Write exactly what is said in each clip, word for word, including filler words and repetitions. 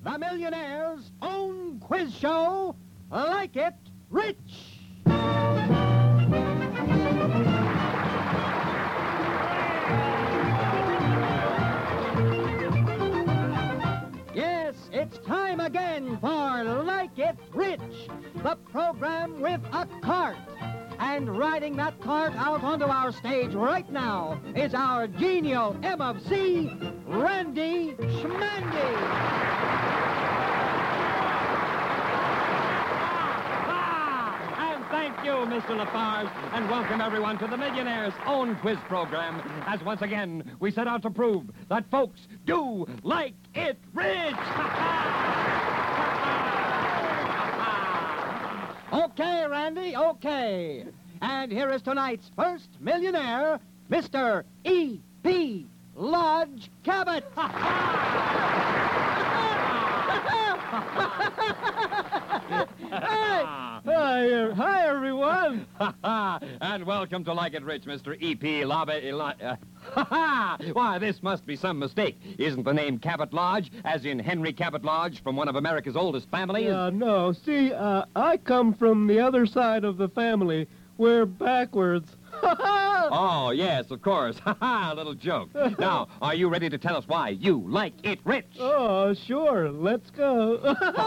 the Millionaire's own quiz show, Like It Rich. Yes, it's time again for Like It Rich, the program with a cart. And riding that cart out onto our stage right now is our genial M of C, Randy Schmandy. And thank you, Mister Lafarge, and welcome everyone to the Millionaire's own quiz program, as once again we set out to prove that folks do like it rich. Okay, Randy, okay. And here is tonight's first millionaire, Mister E P. Lodge Cabot. Hi, hi, uh, hi, everyone. And welcome to Like It Rich, Mister E P. Lobby. Uh, Why, this must be some mistake. Isn't the name Cabot Lodge, as in Henry Cabot Lodge, from one of America's oldest families? Uh, no, see, uh, I come from the other side of the family. We're backwards. Oh, yes, of course. Ha ha, little joke. Now, are you ready to tell us why you like it rich? Oh, sure. Let's go.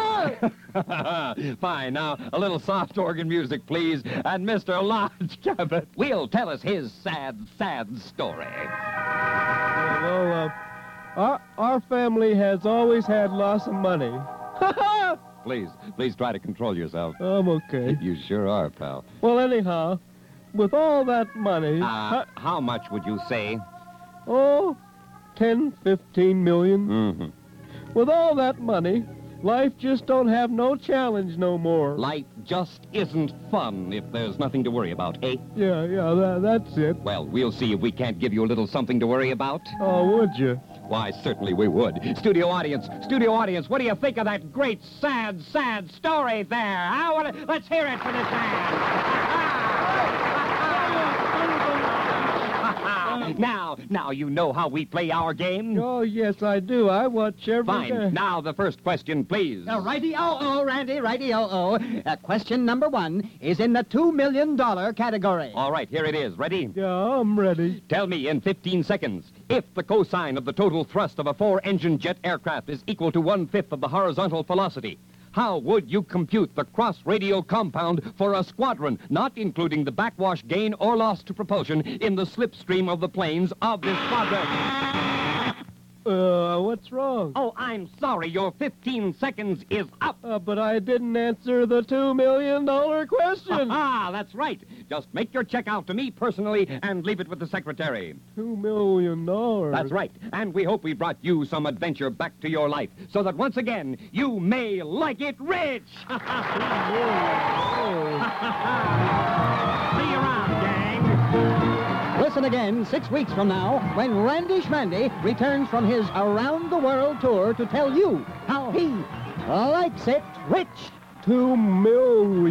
Fine. Now, a little soft organ music, please. And Mister Lodge Cabot will tell us his sad, sad story. Yeah, well, uh, our, our family has always had lots of money. Please, please try to control yourself. I'm okay. You sure are, pal. Well, anyhow, with all that money... Uh, uh, how much would you say? Oh, ten, fifteen million. Mm-hmm. With all that money, life just don't have no challenge no more. Life just isn't fun if there's nothing to worry about, eh? Yeah, yeah, that, that's it. Well, we'll see if we can't give you a little something to worry about. Oh, would you? Why, certainly we would. Studio audience, studio audience, what do you think of that great, sad, sad story there? Huh? What, let's hear it for this man. Now, now you know how we play our game? Oh, yes, I do. I watch every Fine. day. Now, the first question, please. Uh, righty-o-o, Randy, righty-o-o. Uh, question number one is in the two million dollar category. All right, here it is. Ready? Yeah, I'm ready. Tell me in fifteen seconds, if the cosine of the total thrust of a four-engine jet aircraft is equal to one-fifth of the horizontal velocity, how would you compute the cross-radial compound for a squadron, not including the backwash gain or loss to propulsion in the slipstream of the planes of this squadron? Uh, what's wrong? Oh, I'm sorry. Your fifteen seconds is up. Uh, but I didn't answer the two million dollar question. Ah, that's right. Just make your check out to me personally and leave it with the secretary. Two million dollars. That's right. And we hope we brought you some adventure back to your life so that once again you may like it rich. See you around, gang. Listen again six weeks from now when Randy Schmandy returns from his around-the-world tour to tell you how he likes it rich. Two million.